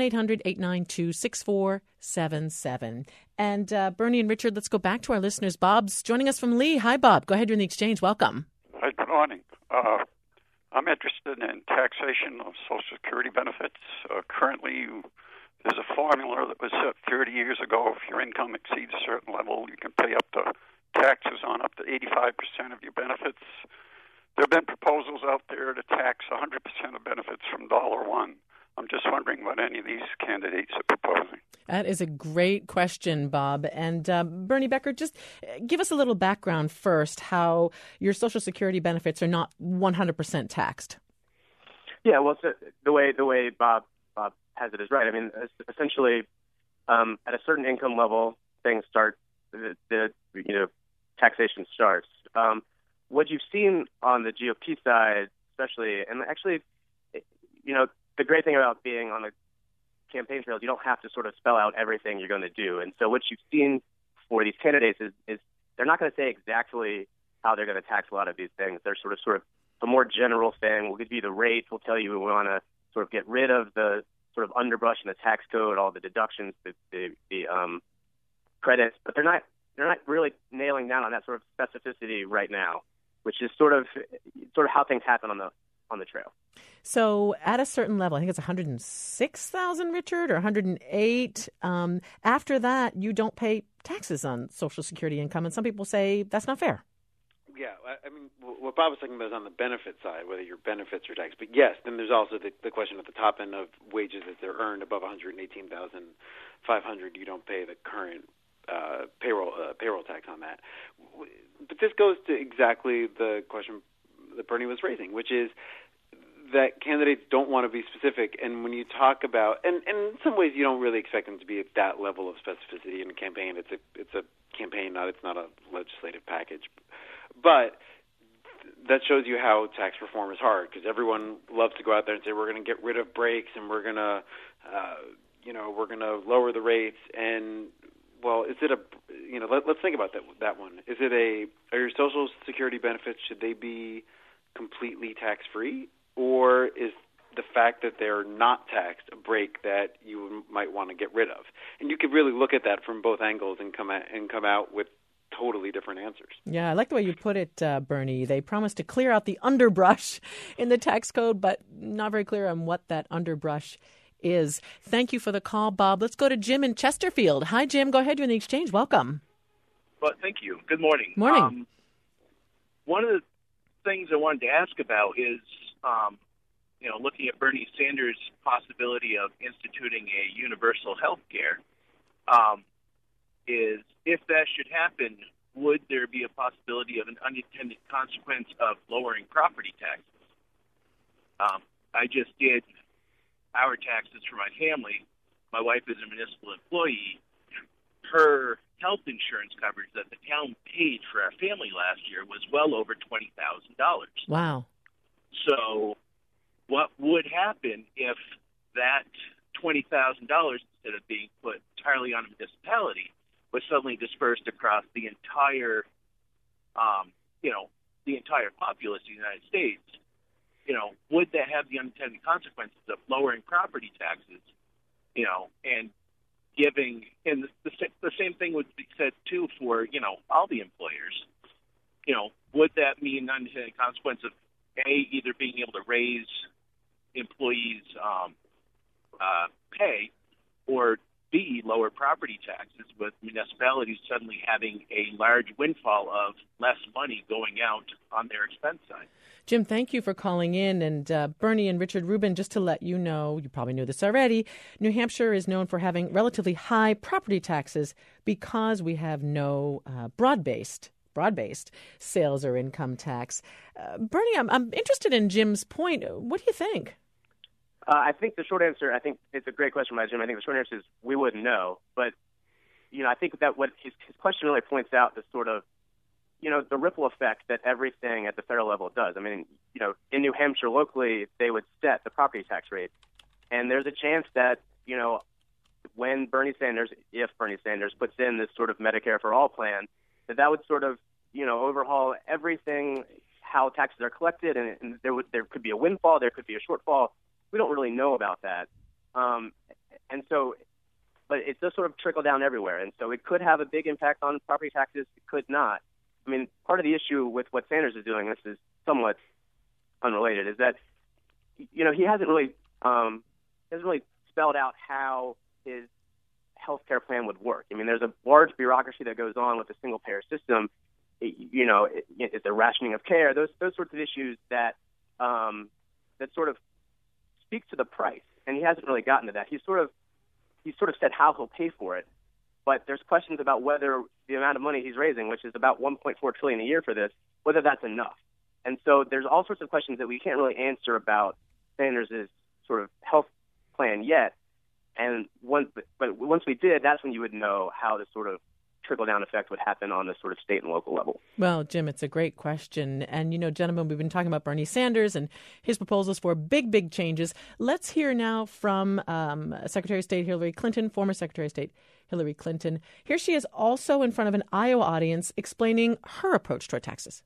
1-800-892-6477. And Bernie and Richard, let's go back to our listeners. Bob's joining us from Lee. Hi, Bob. Go ahead. You're in the Exchange. Welcome. Hi, good morning. I'm interested in taxation of Social Security benefits. Currently, there's a formula that was set 30 years ago. If your income exceeds a certain level, you can pay up to taxes on up to 85% of your benefits. There have been proposals out there to tax 100% of benefits from $1. I'm just wondering what any of these candidates are proposing. That is a great question, Bob. And Bernie Becker, just give us a little background first, how your Social Security benefits are not 100% taxed. Yeah, well, so the way Bob has it is right. I mean, essentially, at a certain income level, things start. The taxation starts. What you've seen on the GOP side, especially, and actually, the great thing about being on the campaign trail is you don't have to sort of spell out everything you're going to do. And so what you've seen for these candidates is they're not going to say exactly how they're going to tax a lot of these things. They're sort of a more general thing. We'll give you the rates. We'll tell you we want to sort of get rid of the sort of underbrush in the tax code, all the deductions, the credits. But they're not really nailing down on that sort of specificity right now, which is sort of how things happen on the trail. So at a certain level, I think it's 106,000, Richard, or 108. After that, you don't pay taxes on Social Security income, and some people say that's not fair. Yeah, I mean, what Bob was talking about is on the benefit side, whether your benefits are taxed. But yes, then there's also the question at the top end of wages that they're earned above $118,500. You don't pay the current payroll tax on that. But this goes to exactly the question that Bernie was raising, which is that candidates don't want to be specific. And when you talk about, and in some ways you don't really expect them to be at that level of specificity in a campaign. It's a campaign, it's not a legislative package. But that shows you how tax reform is hard, because everyone loves to go out there and say we're going to get rid of breaks and we're going to, we're going to lower the rates. And well, is it let's think about that one. Are your Social Security benefits, should they be completely tax-free? Or is the fact that they're not taxed a break that you might want to get rid of? And you could really look at that from both angles and come out with totally different answers. Yeah, I like the way you put it, Bernie. They promised to clear out the underbrush in the tax code, but not very clear on what that underbrush is. Thank you for the call, Bob. Let's go to Jim in Chesterfield. Hi, Jim. Go ahead. You're in the Exchange. Welcome. Well, thank you. Good morning. Morning. One of the things I wanted to ask about is, looking at Bernie Sanders' possibility of instituting a universal health care, is if that should happen, would there be a possibility of an unintended consequence of lowering property taxes? I just did our taxes for my family. My wife is a municipal employee. Her health insurance coverage that the town paid for our family last year was well over $20,000. Wow. So what would happen if that $20,000, instead of being put entirely on a municipality, was suddenly dispersed across the entire, the entire populace of the United States? Would that have the unintended consequences of lowering property taxes, and giving, and the same thing would be said too for all the employers. Would that mean unintended consequence of either being able to raise employees' pay, or B, lower property taxes, with municipalities suddenly having a large windfall of less money going out on their expense side? Jim, thank you for calling in. And Bernie and Richard Rubin, just to let you know, you probably knew this already, New Hampshire is known for having relatively high property taxes because we have no broad-based sales or income tax. Bernie, I'm interested in Jim's point. What do you think? I think the short answer, I think it's a great question by Jim. I think the short answer is we wouldn't know. But, I think that what his question really points out the sort of, the ripple effect that everything at the federal level does. I mean, in New Hampshire locally, they would set the property tax rate. And there's a chance that, when if Bernie Sanders puts in this sort of Medicare for All plan, that would sort of, overhaul everything, how taxes are collected, and there could be a windfall, there could be a shortfall. We don't really know about that. And so, but it does sort of trickle down everywhere. And so it could have a big impact on property taxes. It could not. I mean, part of the issue with what Sanders is doing, this is somewhat unrelated, is that, he hasn't really spelled out how his health care plan would work. I mean, there's a large bureaucracy that goes on with a single payer system. It's the rationing of care, those sorts of issues that sort of speak to the price, and he hasn't really gotten to that. He's sort of said how he'll pay for it, but there's questions about whether the amount of money he's raising, which is about $1.4 trillion a year for this, whether that's enough. And so there's all sorts of questions that we can't really answer about Sanders' sort of health plan yet. And once we did, that's when you would know how this sort of trickle-down effect would happen on the sort of state and local level. Well, Jim, it's a great question. And, gentlemen, we've been talking about Bernie Sanders and his proposals for big, big changes. Let's hear now from Secretary of State Hillary Clinton, former Secretary of State Hillary Clinton. Here she is also in front of an Iowa audience explaining her approach toward taxes.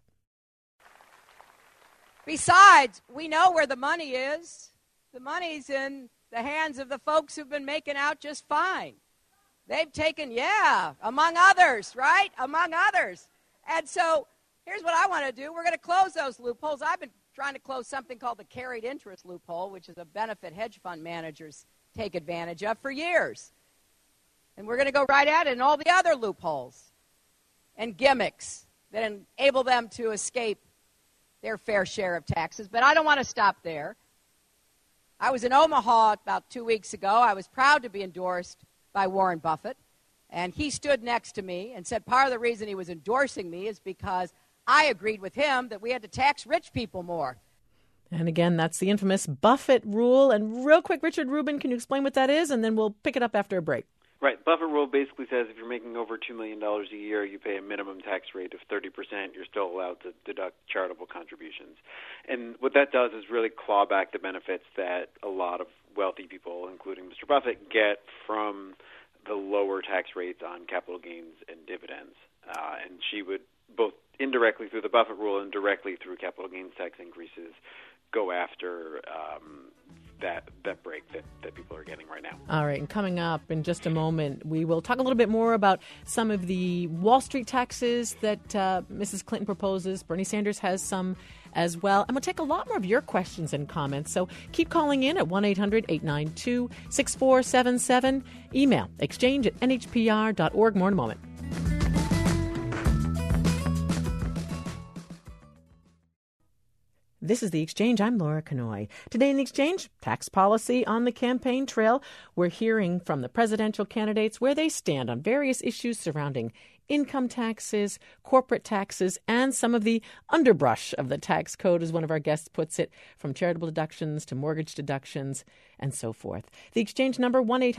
Besides, we know where the money is. The money's in the hands of the folks who've been making out just fine. They've taken, among others, right? Among others. And so here's what I want to do. We're going to close those loopholes. I've been trying to close something called the carried interest loophole, which is a benefit hedge fund managers take advantage of for years. And we're going to go right at it and all the other loopholes and gimmicks that enable them to escape their fair share of taxes. But I don't want to stop there. I was in Omaha about 2 weeks ago. I was proud to be endorsed by Warren Buffett, and he stood next to me and said part of the reason he was endorsing me is because I agreed with him that we had to tax rich people more. And again, that's the infamous Buffett rule. And real quick, Richard Rubin, can you explain what that is? And then we'll pick it up after a break. Right. Buffett rule basically says if you're making over $2 million a year, you pay a minimum tax rate of 30%. You're still allowed to deduct charitable contributions. And what that does is really claw back the benefits that a lot of wealthy people, including Mr. Buffett, get from the lower tax rates on capital gains and dividends. And she would, both indirectly through the Buffett rule and directly through capital gains tax increases, go after that break that people are getting right now. All right, and coming up in just a moment, we will talk a little bit more about some of the Wall Street taxes that Mrs. Clinton proposes. Bernie Sanders has some as well. And we'll take a lot more of your questions and comments. So keep calling in at 1-800-892-6477. Email exchange@nhpr.org. More in a moment. This is The Exchange. I'm Laura Kanoy. Today in The Exchange, tax policy on the campaign trail. We're hearing from the presidential candidates where they stand on various issues surrounding income taxes, corporate taxes, and some of the underbrush of the tax code, as one of our guests puts it, from charitable deductions to mortgage deductions and so forth. The Exchange number,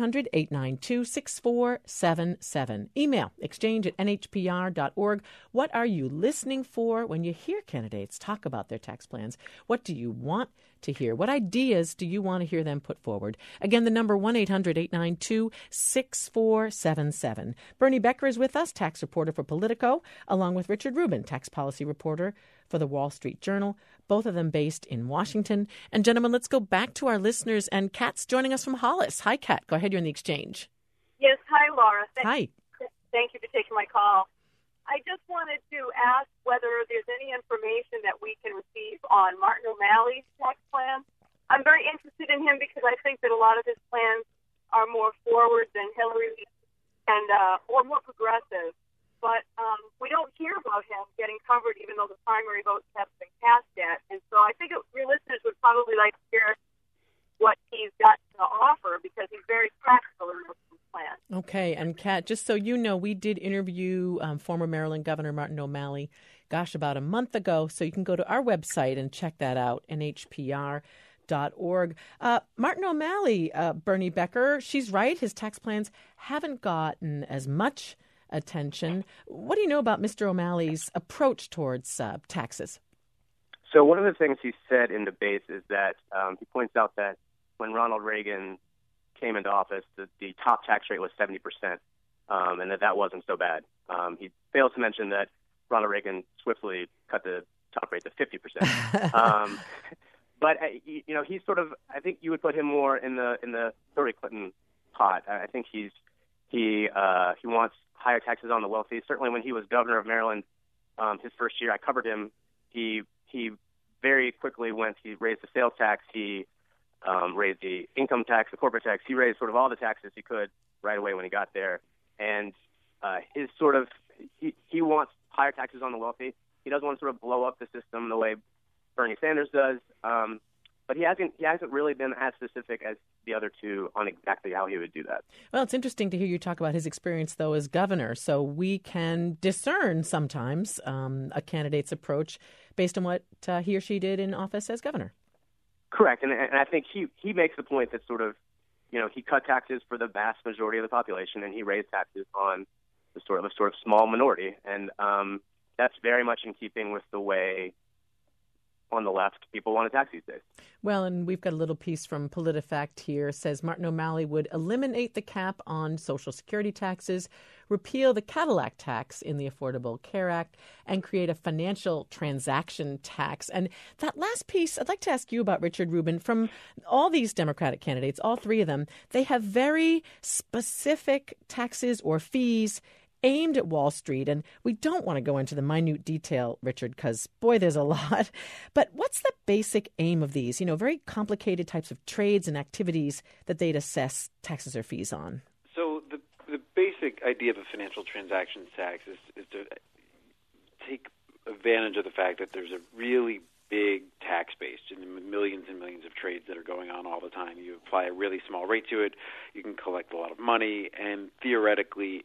1-800-892-6477. Email exchange@nhpr.org. What are you listening for when you hear candidates talk about their tax plans? What do you want to hear? What ideas do you want to hear them put forward? Again, the number 1-800-892-6477. Bernie Becker is with us, tax reporter for Politico, along with Richard Rubin, tax policy reporter for the Wall Street Journal, both of them based in Washington. And gentlemen, let's go back to our listeners. And Kat's joining us from Hollis. Hi, Kat. Go ahead. You're in The Exchange. Yes, hi, Laura. Hi. Thank you for taking my call. I just wanted to ask whether there's any information that we can receive on Martin O'Malley's tax plan. I'm very interested in him because I think that a lot of his plans are more forward than Hillary and or more progressive. But we don't hear about him getting covered, even though the primary votes haven't been cast yet. And so I think your listeners would probably like to hear what he's got to offer because he's very practical in this plan. Okay, and Kat, just so you know, we did interview former Maryland Governor Martin O'Malley, about a month ago. So you can go to our website and check that out, nhpr.org. Martin O'Malley, Bernie Becker, she's right. His tax plans haven't gotten as much attention. What do you know about Mr. O'Malley's approach towards taxes? So one of the things he said in debates is that he points out that when Ronald Reagan came into office, the top tax rate was 70%, and that wasn't so bad. He fails to mention that Ronald Reagan swiftly cut the top rate to 50%. But he's sort of, I think you would put him more in the Hillary Clinton pot. I think he wants higher taxes on the wealthy. Certainly, when he was governor of Maryland, his first year, I covered him. He very quickly he raised the sales tax. He raised the income tax, the corporate tax. He raised sort of all the taxes he could right away when he got there. And his sort of he wants higher taxes on the wealthy. He doesn't want to sort of blow up the system the way Bernie Sanders does. But he hasn't really been as specific as the other two on exactly how he would do that. Well, it's interesting to hear you talk about his experience, though, as governor. So we can discern sometimes a candidate's approach based on what he or she did in office as governor. Correct. And I think he makes the point that sort of, he cut taxes for the vast majority of the population and he raised taxes on the sort of small minority. And that's very much in keeping with the way on the left people want to tax these days. Well, and we've got a little piece from PolitiFact here. It says Martin O'Malley would eliminate the cap on Social Security taxes, repeal the Cadillac tax in the Affordable Care Act, and create a financial transaction tax. And that last piece, I'd like to ask you about, Richard Rubin. From all these Democratic candidates, all three of them, they have very specific taxes or fees aimed at Wall Street. And we don't want to go into the minute detail, Richard, because, boy, there's a lot. But what's the basic aim of these, very complicated types of trades and activities that they'd assess taxes or fees on? So the basic idea of a financial transactions tax is to take advantage of the fact that there's a really big tax base in millions and millions of trades that are going on all the time. You apply a really small rate to it, you can collect a lot of money, and theoretically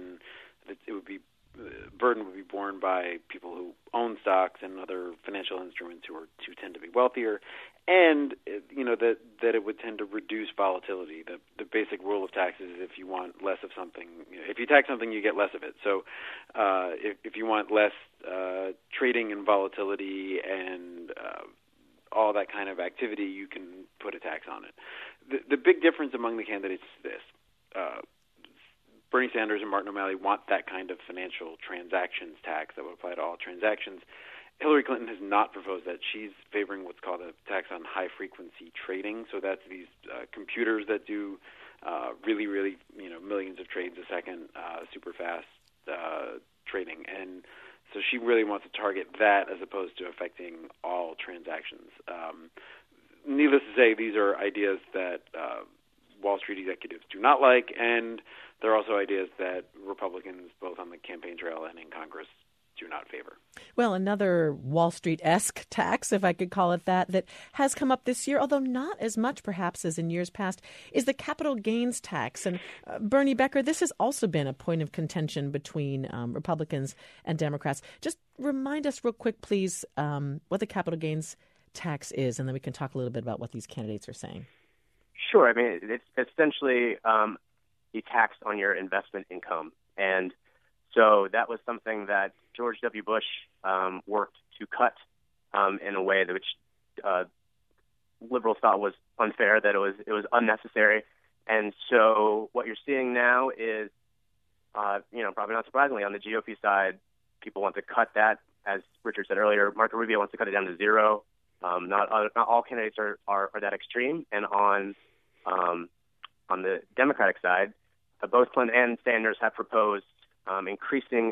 burden would be borne by people who own stocks and other financial instruments who tend to be wealthier, and that it would tend to reduce volatility. The basic rule of taxes is if you want less of something, if you tax something, you get less of it. So if you want less trading and volatility and all that kind of activity, you can put a tax on it. The big difference among the candidates is this. Bernie Sanders and Martin O'Malley want that kind of financial transactions tax that would apply to all transactions. Hillary Clinton has not proposed that. She's favoring what's called a tax on high-frequency trading. So that's these computers that do really, really, millions of trades a second, super fast trading. And so she really wants to target that as opposed to affecting all transactions. Needless to say, these are ideas that Wall Street executives do not like, and there are also ideas that Republicans, both on the campaign trail and in Congress, do not favor. Well, another Wall Street-esque tax, if I could call it that has come up this year, although not as much perhaps as in years past, is the capital gains tax. And Bernie Becker, this has also been a point of contention between Republicans and Democrats. Just remind us real quick, please, what the capital gains tax is, and then we can talk a little bit about what these candidates are saying. Sure. I mean, it's essentially the tax on your investment income. And so that was something that George W. Bush worked to cut in a way that which liberals thought was unfair, that it was unnecessary. And so what you're seeing now is, probably not surprisingly, on the GOP side, people want to cut that. As Richard said earlier, Marco Rubio wants to cut it down to zero. Not all candidates are that extreme. And on the Democratic side, both Clinton and Sanders have proposed increasing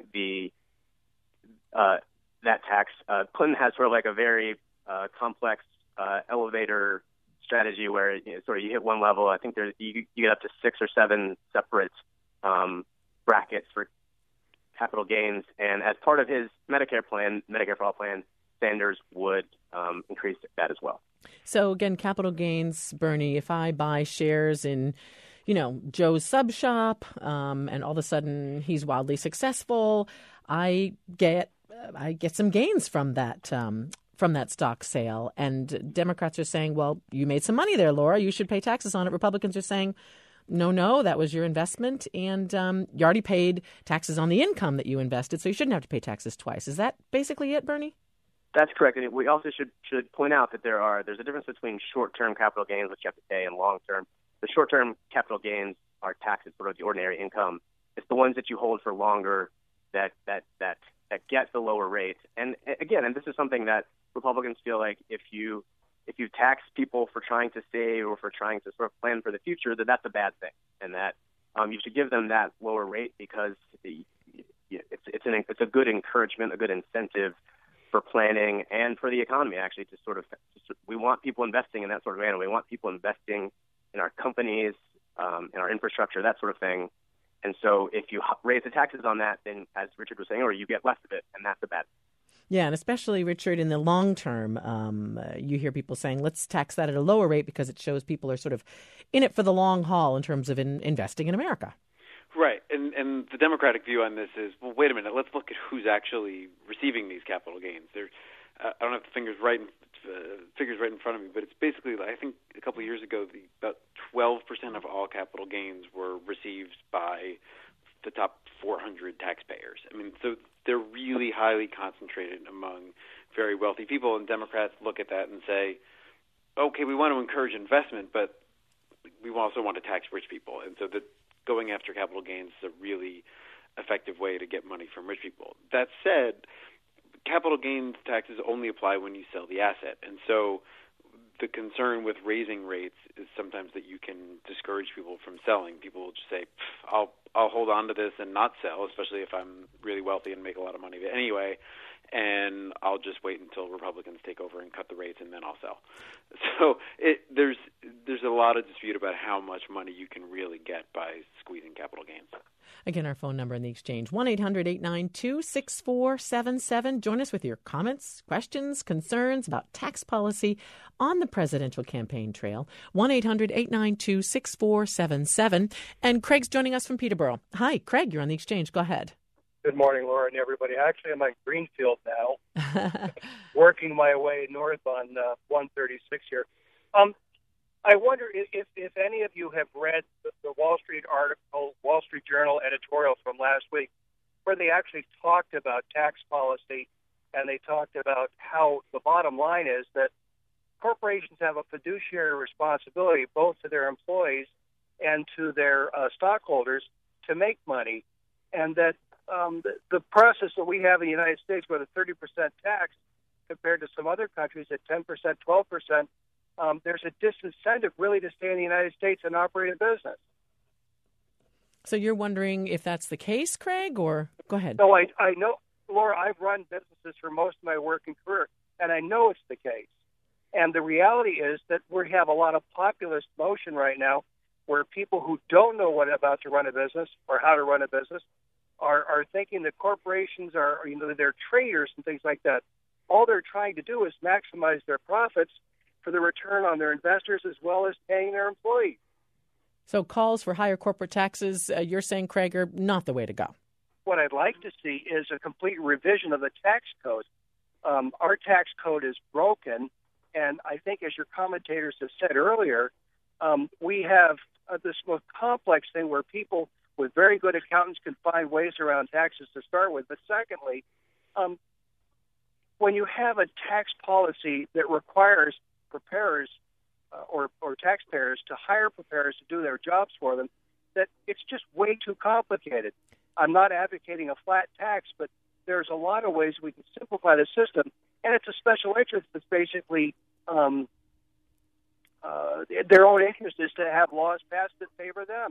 that tax. Clinton has sort of like a very complex elevator strategy where you hit one level. I think you get up to 6 or 7 separate brackets for capital gains, and as part of his Medicare for All plan, Sanders would increase that as well. So again, capital gains, Bernie, if I buy shares in, Joe's sub shop, and all of a sudden he's wildly successful, I get some gains from that stock sale. And Democrats are saying, well, you made some money there, Laura. You should pay taxes on it. Republicans are saying, no, that was your investment, and you already paid taxes on the income that you invested, so you shouldn't have to pay taxes twice. Is that basically it, Bernie? That's correct. And we also should point out that there's a difference between short-term capital gains, which you have to pay, and long-term. The short-term capital gains are taxed as sort of the ordinary income. It's the ones that you hold for longer that get the lower rate. And again, this is something that Republicans feel like if you tax people for trying to save or for trying to sort of plan for the future, that's a bad thing, and that you should give them that lower rate because it's a good encouragement, a good incentive for planning and for the economy. Actually, we want people investing in that sort of manner. We want people investing in our companies, in our infrastructure, that sort of thing. And so, if you raise the taxes on that, then as Richard was saying, or you get less of it, and that's a bad thing. Yeah, and especially, Richard, in the long term, you hear people saying, let's tax that at a lower rate because it shows people are sort of in it for the long haul in terms of investing in America. Right, and the Democratic view on this is, well, wait a minute, let's look at who's actually receiving these capital gains. I don't have the figures right in front of me, but it's basically, I think a couple of years ago, about 12% of all capital gains were received by the top 400 taxpayers. I mean, so they're really highly concentrated among very wealthy people, and Democrats look at that and say, okay, we want to encourage investment, but we also want to tax rich people. And so going after capital gains is a really effective way to get money from rich people. That said, capital gains taxes only apply when you sell the asset. And so the concern with raising rates is sometimes that you can discourage people from selling. People will just say, I'll hold on to this and not sell, especially if I'm really wealthy and make a lot of money anyway, and I'll just wait until Republicans take over and cut the rates, and then I'll sell. So there's a lot of dispute about how much money you can really get by squeezing capital gains. Again, our phone number in the exchange, 1-800-892-6477. Join us with your comments, questions, concerns about tax policy on the presidential campaign trail, 1-800-892-6477. And Craig's joining us from Peterborough. Hi, Craig, you're on the exchange. Go ahead. Good morning, Laura and everybody. Actually, I'm at Greenfield now, working my way north on 136 here. I wonder if any of you have read the Wall Street Journal editorial from last week, where they actually talked about tax policy, and they talked about how the bottom line is that corporations have a fiduciary responsibility both to their employees and to their stockholders to make money, and that the process that we have in the United States with a 30% tax compared to some other countries at 10%, 12%, there's a disincentive really to stay in the United States and operate a business. So you're wondering if that's the case, Craig, or go ahead. No, I know, Laura, I've run businesses for most of my working career, and I know it's the case. And the reality is that we have a lot of populist motion right now where people who don't know what about to run a business or how to run a business are thinking that corporations are, they're traders and things like that. All they're trying to do is maximize their profits for the return on their investors as well as paying their employees. So calls for higher corporate taxes, you're saying, Craig, are not the way to go. What I'd like to see is a complete revision of the tax code. Our tax code is broken, and I think, as your commentators have said earlier, we have this most complex thing where people with very good accountants can find ways around taxes to start with. But secondly, when you have a tax policy that requires preparers or taxpayers to hire preparers to do their jobs for them, that it's just way too complicated. I'm not advocating a flat tax, but there's a lot of ways we can simplify the system, and it's a special interest that's basically their own interest is to have laws passed that favor them.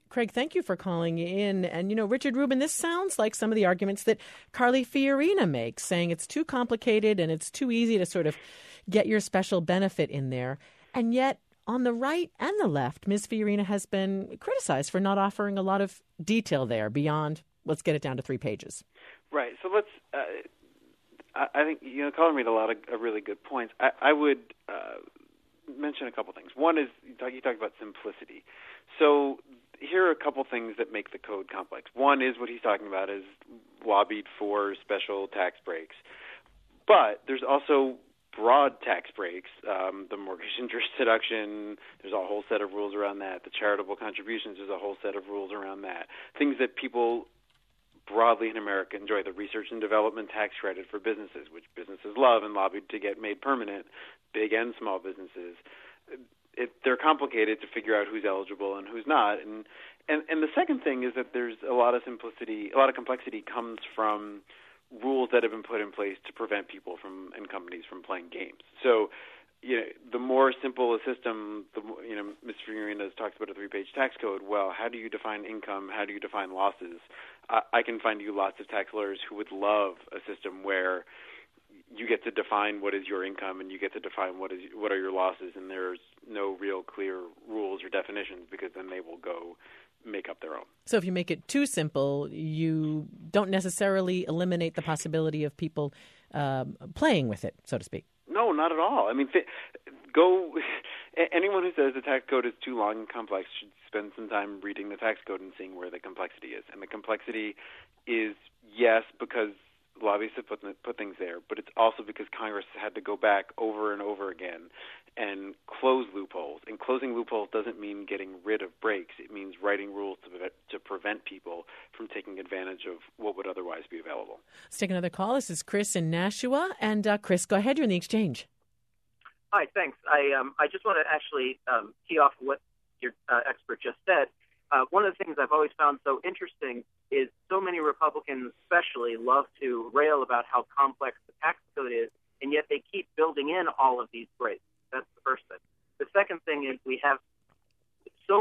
Craig, thank you for calling in. And, Richard Rubin, this sounds like some of the arguments that Carly Fiorina makes, saying it's too complicated and it's too easy to sort of get your special benefit in there. And yet, on the right and the left, Ms. Fiorina has been criticized for not offering a lot of detail there beyond, let's get it down to 3 pages. Right. So let's, I think, Colin made a lot of really good points. I would mention a couple things. One is, you talked about simplicity. So here are a couple things that make the code complex. One is what he's talking about is lobbied for special tax breaks. But there's also broad tax breaks, the mortgage interest deduction, there's a whole set of rules around that. The charitable contributions, there's a whole set of rules around that. Things that people broadly in America enjoy, the research and development tax credit for businesses, which businesses love and lobbied to get made permanent, big and small businesses. They're complicated to figure out who's eligible and who's not. And the second thing is that there's a lot of complexity comes from rules that have been put in place to prevent people and companies from playing games. So, the more simple a system, Ms. Fiorina has talked about a 3-page tax code. Well, how do you define income? How do you define losses? I can find you lots of tax lawyers who would love a system where you get to define what is your income and you get to define what are your losses, and there's no real clear rules or definitions, because then they will go make up their own. So if you make it too simple, you don't necessarily eliminate the possibility of people playing with it, so to speak. No, not at all. I mean, anyone who says the tax code is too long and complex should spend some time reading the tax code and seeing where the complexity is. And the complexity is, yes, because lobbyists have put things there, but it's also because Congress had to go back over and over again and close loopholes. And closing loopholes doesn't mean getting rid of breaks. It means writing rules to prevent people from taking advantage of what would otherwise be available. Let's take another call. This is Chris in Nashua. And Chris, go ahead. You're in the exchange. Hi, thanks. I just want to actually key off what your expert just said. One of the things I've always found so interesting is so many Republicans especially love to rail about how complex the tax code is, and yet they keep building in all of these breaks. That's the first thing. The second thing is we have so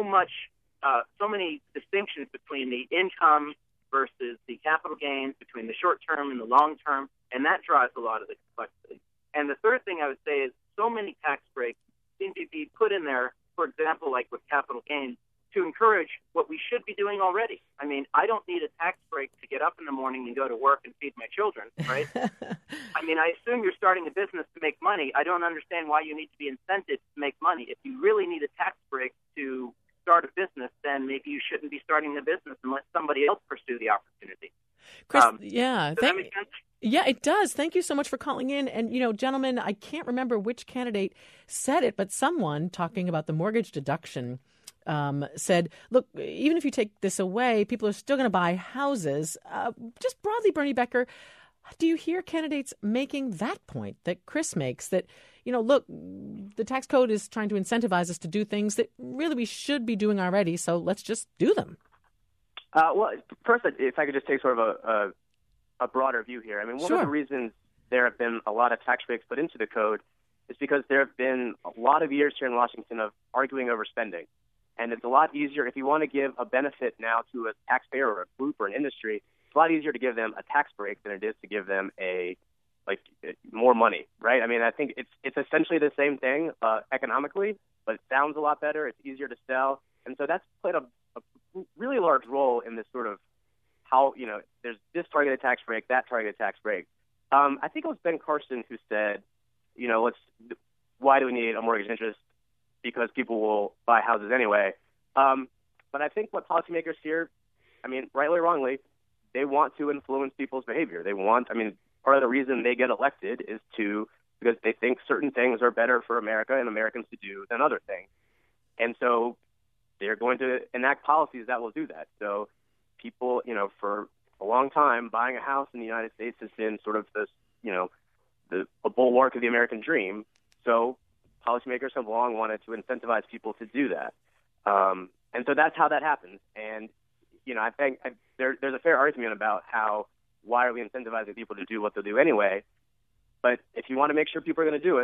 many distinctions between the income versus the capital gains, between the short term and the long term, and that drives a lot of the complexity. And the third thing I would say is so many tax breaks seem to be put in there, for example, like with capital gains, to encourage what we should be doing already. I mean, I don't need a tax break to get up in the morning and go to work and feed my children, right? I mean, I assume you're starting a business to make money. I don't understand why you need to be incented to make money. If you really need a tax break to start a business, then maybe you shouldn't be starting a business and let somebody else pursue the opportunity. Chris, does that make sense? Yeah, it does. Thank you so much for calling in. And, gentlemen, I can't remember which candidate said it, but someone talking about the mortgage deduction said, look, even if you take this away, people are still going to buy houses. Just broadly, Bernie Becker, do you hear candidates making that point that Chris makes, that, look, the tax code is trying to incentivize us to do things that really we should be doing already, so let's just do them? Well, first, if I could just take sort of a broader view here. I mean, one of the reasons there have been a lot of tax breaks put into the code is because there have been a lot of years here in Washington of arguing over spending. And it's a lot easier, if you want to give a benefit now to a taxpayer or a group or an industry, it's a lot easier to give them a tax break than it is to give them more money, right? I mean, I think it's essentially the same thing economically, but it sounds a lot better. It's easier to sell. And so that's played a really large role in this sort of how, there's this targeted tax break, that targeted tax break. I think it was Ben Carson who said, why do we need a mortgage interest? Because people will buy houses anyway. But I think what policymakers here, I mean, rightly or wrongly, they want to influence people's behavior. Part of the reason they get elected is because they think certain things are better for America and Americans to do than other things. And so they're going to enact policies that will do that. So people, for a long time, buying a house in the United States has been sort of this, a bulwark of the American dream. So policymakers have long wanted to incentivize people to do that. And so that's how that happens. And, I think there's a fair argument about why are we incentivizing people to do what they'll do anyway? But if you want to make sure people are going to do it,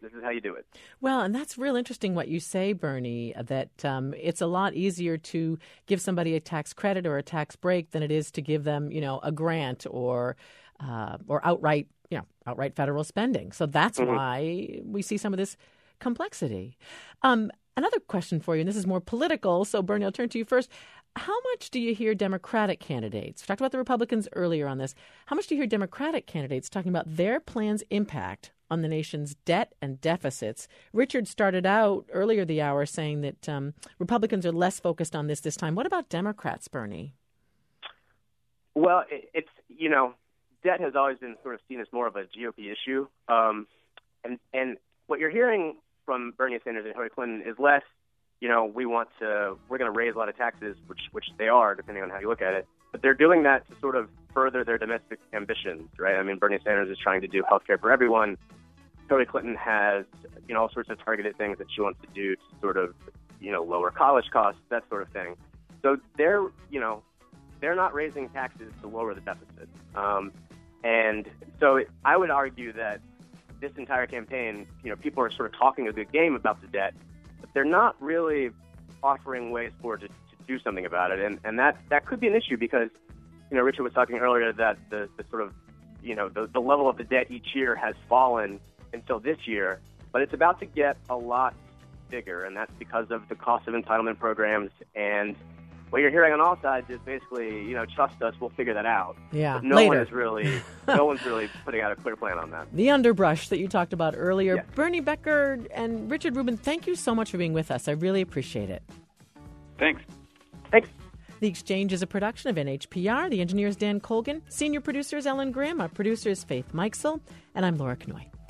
This is how you do it. Well, and that's real interesting what you say, Bernie, that it's a lot easier to give somebody a tax credit or a tax break than it is to give them, a grant or outright federal spending. So that's why we see some of this complexity. Another question for you, and this is more political, so Bernie, I'll turn to you first. How much do you hear Democratic candidates, we talked about the Republicans earlier on this, how much do you hear Democratic candidates talking about their plan's impact on the nation's debt and deficits? Richard started out earlier the hour saying that Republicans are less focused on this time. What about Democrats, Bernie? Well, it's, debt has always been sort of seen as more of a GOP issue. And what you're hearing from Bernie Sanders and Hillary Clinton is less, we're going to raise a lot of taxes, which they are, depending on how you look at it. But they're doing that to sort of further their domestic ambitions, right? I mean, Bernie Sanders is trying to do health care for everyone. Hillary Clinton has, all sorts of targeted things that she wants to do to sort of, lower college costs, that sort of thing. So they're not raising taxes to lower the deficit. And so I would argue that this entire campaign, people are sort of talking a good game about the debt, but they're not really offering ways forward to do something about it. And that could be an issue because, Richard was talking earlier that the sort of, the level of the debt each year has fallen until this year, but it's about to get a lot bigger, and that's because of the cost of entitlement programs. And what you're hearing on all sides is basically, trust us, we'll figure that out. Yeah, but no one's really putting out a clear plan on that. The underbrush that you talked about earlier. Yeah. Bernie Becker and Richard Rubin, thank you so much for being with us. I really appreciate it. Thanks. The Exchange is a production of NHPR. The engineer is Dan Colgan. Senior producer is Ellen Grimm. Our producer is Faith Mikesell. And I'm Laura Knoy.